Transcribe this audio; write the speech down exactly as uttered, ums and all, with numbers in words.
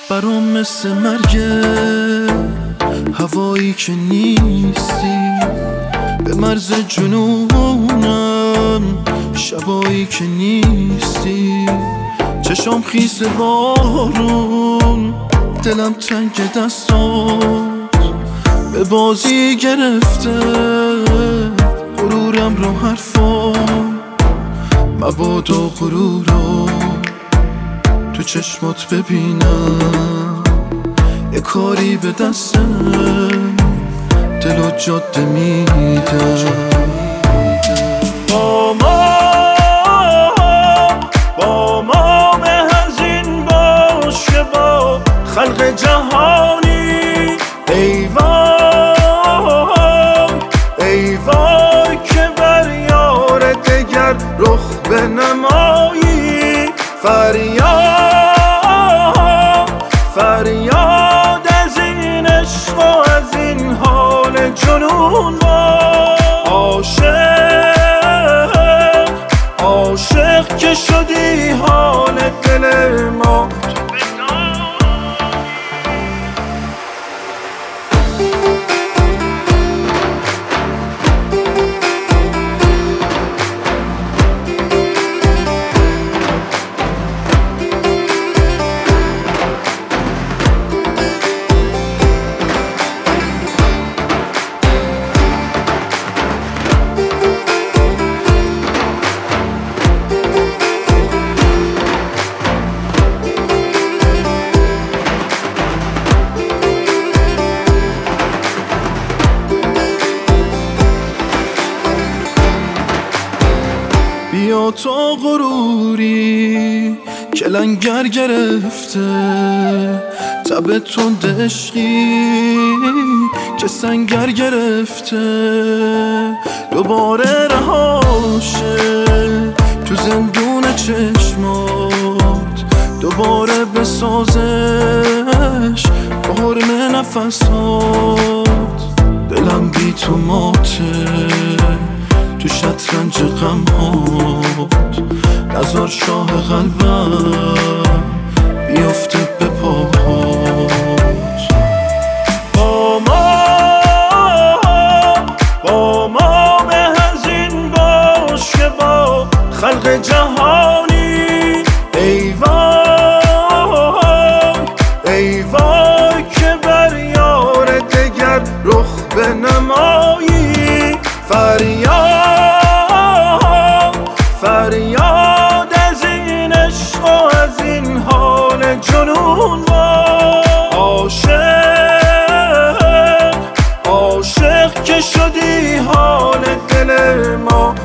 برام مثل مرگه هوایی که نیستی، به مرز جنونم شبایی که نیستی. چشام خیس بارون، دلم تنگ دستات، به بازی گرفته غرورم رو حرفات. مبادا غرور رو تو چشمات ببینم، یه کاری به دست دل و جاده میدم. با ما با ما مهزین باش که با خلق جهانی. ای وای ای وای که بر یار دگر رخ بنمایی. فریاد فریاد از این عشق و از این حال جنون. با عاشق عاشق که شدی حال دل ما. بیا تا غروری که لنگر گرفته، تب تند عشقی که سنگر گرفته. دوباره رهاشه تو زندون چشمات، دوباره بسازش با حرم نفسات. دلم بی تو ماته تو شطرنج غمهات، نزار شاه قلبم بیفته به پاهات. با ما با ما مهزین باش که با خلق جهانی. ای وای ای وای که بر یار دگر رخ بنمایی. فریاد فریاد از این عشق و از این حال جنون. با عاشق عاشق که شدی حال دل ما.